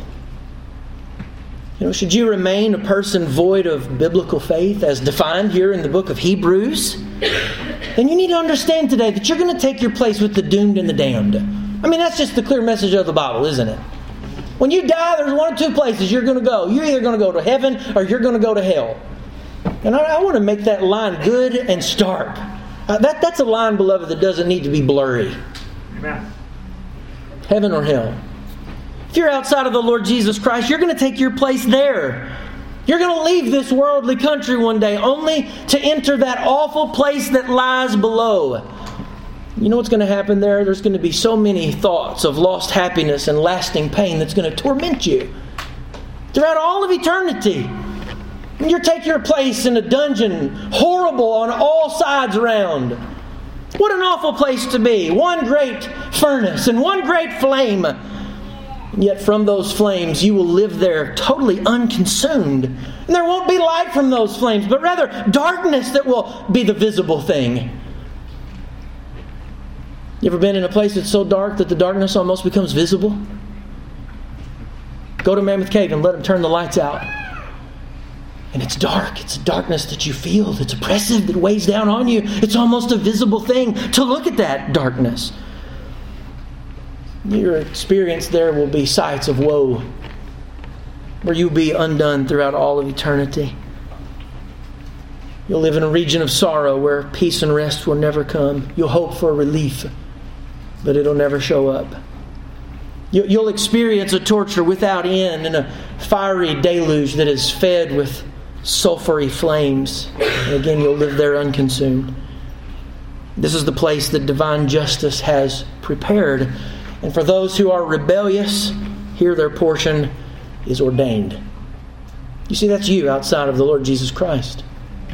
You know, should you remain a person void of biblical faith as defined here in the book of Hebrews, then you need to understand today that you're going to take your place with the doomed and the damned. I mean, that's just the clear message of the Bible, isn't it? When you die, there's one or two places you're going to go. You're either going to go to heaven or you're going to go to hell. And I, I want to make that line good and stark. Uh, that, that's a line, beloved, that doesn't need to be blurry. Amen. Heaven or hell. If you're outside of the Lord Jesus Christ, you're going to take your place there. You're going to leave this worldly country one day, only to enter that awful place that lies below. You know what's going to happen there? There's going to be so many thoughts of lost happiness and lasting pain that's going to torment you throughout all of eternity. And you'll take your place in a dungeon, horrible on all sides around. What an awful place to be. One great furnace and one great flame. And yet from those flames you will live there totally unconsumed. And there won't be light from those flames, but rather darkness that will be the visible thing. You ever been in a place that's so dark that the darkness almost becomes visible? Go to Mammoth Cave and let them turn the lights out. And it's dark. It's a darkness that you feel. It's oppressive. That weighs down on you. It's almost a visible thing to look at that darkness. Your experience there will be sights of woe, where you'll be undone throughout all of eternity. You'll live in a region of sorrow where peace and rest will never come. You'll hope for relief, but it'll never show up. You'll experience a torture without end and a fiery deluge that is fed with sulfury flames. And again, you'll live there unconsumed. This is the place that divine justice has prepared. And for those who are rebellious, here their portion is ordained. You see, that's you outside of the Lord Jesus Christ.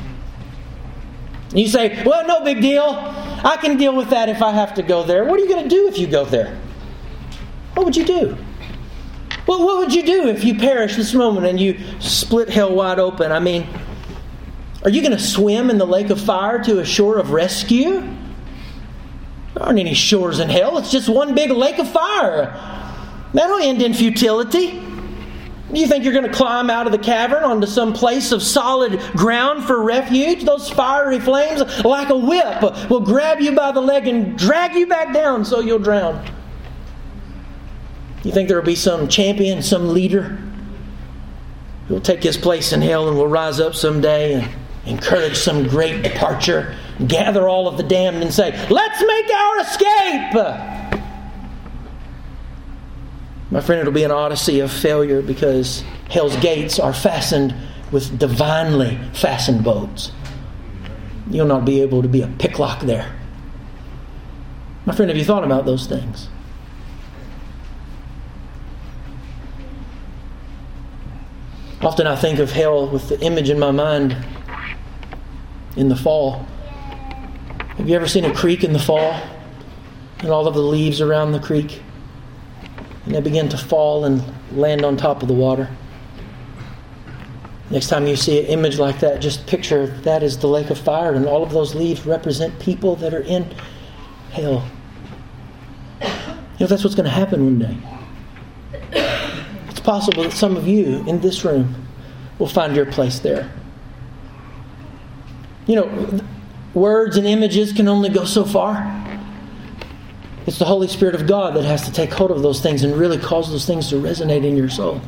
You say, well, no big deal. I can deal with that if I have to go there. What are you going to do if you go there? What would you do? Well, what would you do if you perish this moment and you split hell wide open? I mean, are you going to swim in the lake of fire to a shore of rescue? There aren't any shores in hell. It's just one big lake of fire. That'll end in futility. Do you think you're going to climb out of the cavern onto some place of solid ground for refuge? Those fiery flames, like a whip, will grab you by the leg and drag you back down so you'll drown. You think there will be some champion, some leader who will take his place in hell and will rise up someday and encourage some great departure gather all of the damned and say, let's make our escape. My friend, it'll be an odyssey of failure because hell's gates are fastened with divinely fastened bolts. You'll not be able to be a picklock there. My friend, have you thought about those things? Often I think of hell with the image in my mind in the fall. Have you ever seen a creek in the fall? And all of the leaves around the creek, and they begin to fall and land on top of the water. Next time you see an image like that, just picture that is the lake of fire, and all of those leaves represent people that are in hell. You know, that's what's going to happen one day. It's possible that some of you in this room will find your place there. You know, words and images can only go so far. It's the Holy Spirit of God that has to take hold of those things and really cause those things to resonate in your soul.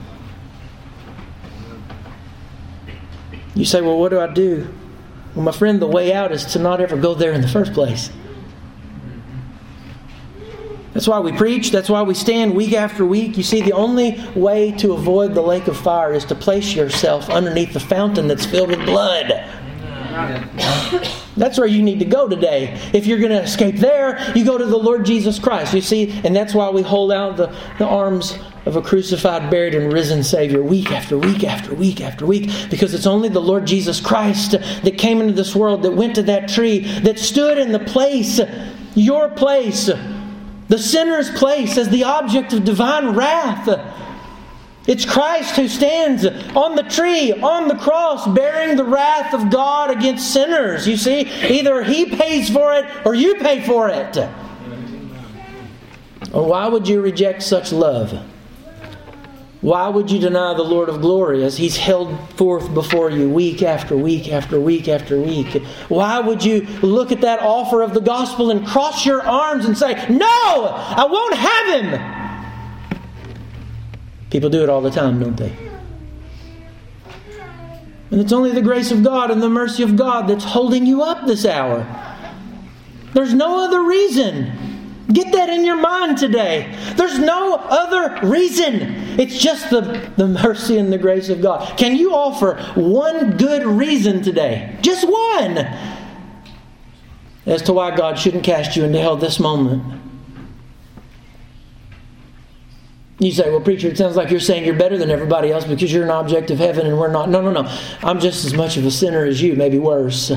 You say, well, what do I do? Well, my friend, the way out is to not ever go there in the first place. That's why we preach. That's why we stand week after week. You see, the only way to avoid the lake of fire is to place yourself underneath the fountain that's filled with blood. That's where you need to go today. If you're going to escape there, you go to the Lord Jesus Christ. You see, and that's why we hold out the, the arms of a crucified, buried, and risen Savior week after week after week after week. Because it's only the Lord Jesus Christ that came into this world, that went to that tree, that stood in the place, your place, the sinner's place, as the object of divine wrath. It's Christ who stands on the tree, on the cross, bearing the wrath of God against sinners. You see, either He pays for it or you pay for it. Or why would you reject such love? Why would you deny the Lord of glory as He's held forth before you week after week after week after week? Why would you look at that offer of the gospel and cross your arms and say, no, I won't have Him? People do it all the time, don't they? And it's only the grace of God and the mercy of God that's holding you up this hour. There's no other reason. Get that in your mind today. There's no other reason. It's just the, the mercy and the grace of God. Can you offer one good reason today? Just one. As to why God shouldn't cast you into hell this moment. You say, well, preacher, it sounds like you're saying you're better than everybody else because you're an object of heaven and we're not. No, no, no. I'm just as much of a sinner as you, maybe worse.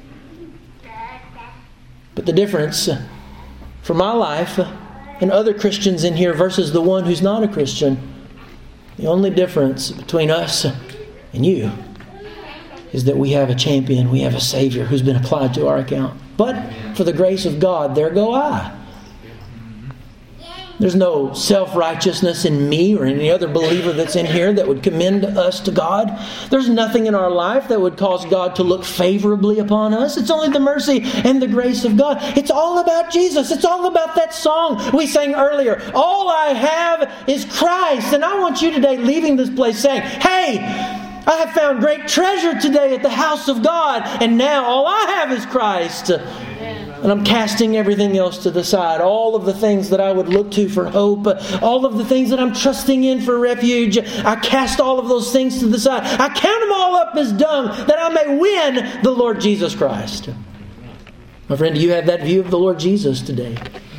But the difference for my life and other Christians in here versus the one who's not a Christian, the only difference between us and you is that we have a champion, we have a Savior who's been applied to our account. But for the grace of God, there go I. There's no self-righteousness in me or any other believer that's in here that would commend us to God. There's nothing in our life that would cause God to look favorably upon us. It's only the mercy and the grace of God. It's all about Jesus. It's all about that song we sang earlier. All I have is Christ. And I want you today leaving this place saying, hey, I have found great treasure today at the house of God. And now all I have is Christ. And I'm casting everything else to the side. All of the things that I would look to for hope. All of the things that I'm trusting in for refuge. I cast all of those things to the side. I count them all up as dung that I may win the Lord Jesus Christ. My friend, do you have that view of the Lord Jesus today?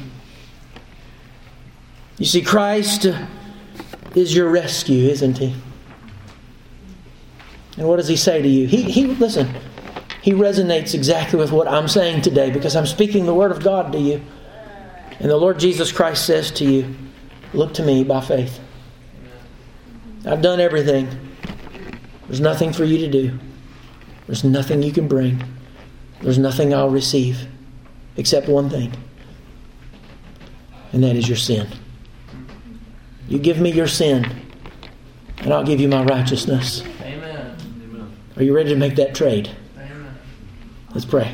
You see, Christ is your rescue, isn't He? And what does He say to you? He, he listen... He resonates exactly with what I'm saying today because I'm speaking the Word of God to you. And the Lord Jesus Christ says to you, look to me by faith. I've done everything. There's nothing for you to do. There's nothing you can bring. There's nothing I'll receive except one thing. And that is your sin. You give me your sin and I'll give you my righteousness. Amen. Are you ready to make that trade? Let's pray.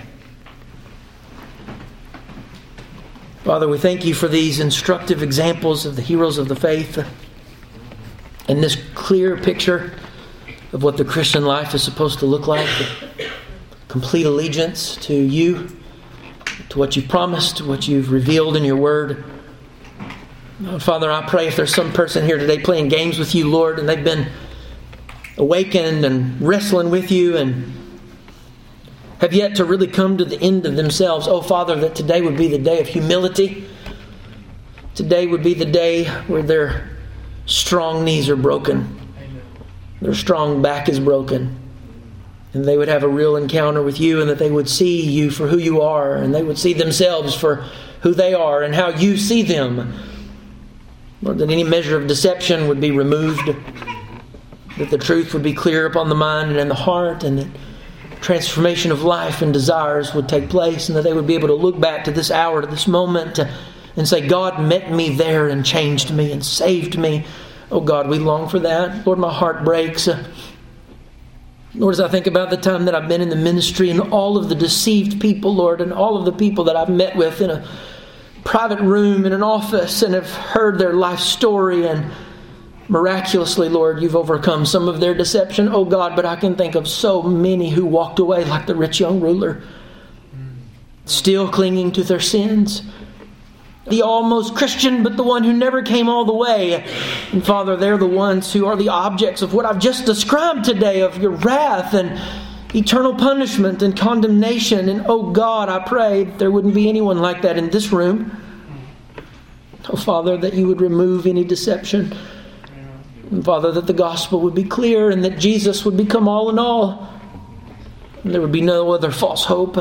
Father, we thank you for these instructive examples of the heroes of the faith and this clear picture of what the Christian life is supposed to look like. complete allegiance to you, to what you've promised, to what you've revealed in your word. Oh, Father, I pray if there's some person here today playing games with you, Lord, and they've been awakened and wrestling with you and have yet to really come to the end of themselves. Oh, Father, that today would be the day of humility. Today would be the day where their strong knees are broken. Their strong back is broken. And they would have a real encounter with you, and that they would see you for who you are, and they would see themselves for who they are and how you see them. Lord, that any measure of deception would be removed, that the truth would be clear upon the mind and in the heart, and that transformation of life and desires would take place, and that they would be able to look back to this hour, to this moment, and say, God met me there and changed me and saved me. Oh God, we long for that. Lord, my heart breaks. Lord, as I think about the time that I've been in the ministry and all of the deceived people, Lord, and all of the people that I've met with in a private room in an office and have heard their life story, and miraculously, Lord, you've overcome some of their deception. Oh God, but I can think of so many who walked away like the rich young ruler, still clinging to their sins. The almost Christian, but the one who never came all the way. And Father, they're the ones who are the objects of what I've just described today, of your wrath and eternal punishment and condemnation. And oh God, I pray that there wouldn't be anyone like that in this room. Oh Father, that you would remove any deception. And Father, that the gospel would be clear, and that Jesus would become all in all. And there would be no other false hope.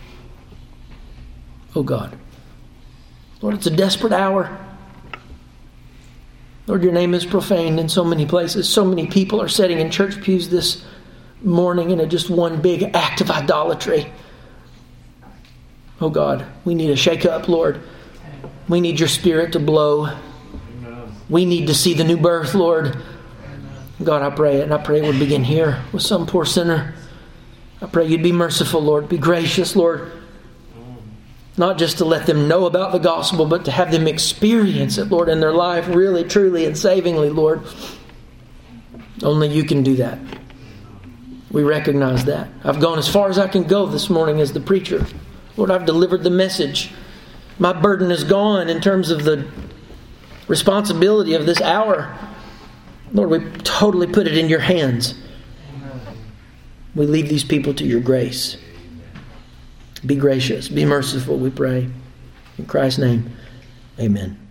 Oh God. Lord, it's a desperate hour. Lord, your name is profaned in so many places. So many people are sitting in church pews this morning in a just one big act of idolatry. Oh God, we need a shake up, Lord. We need your Spirit to blow. We need to see the new birth, Lord. God, I pray it, and I pray it would begin here with some poor sinner. I pray you'd be merciful, Lord. Be gracious, Lord. Not just to let them know about the gospel, but to have them experience it, Lord, in their life really, truly, and savingly, Lord. Only you can do that. We recognize that. I've gone as far as I can go this morning as the preacher. Lord, I've delivered the message. My burden is gone in terms of the responsibility of this hour. Lord, we totally put it in your hands. We leave these people to your grace. Be gracious. Be merciful, we pray. In Christ's name, amen.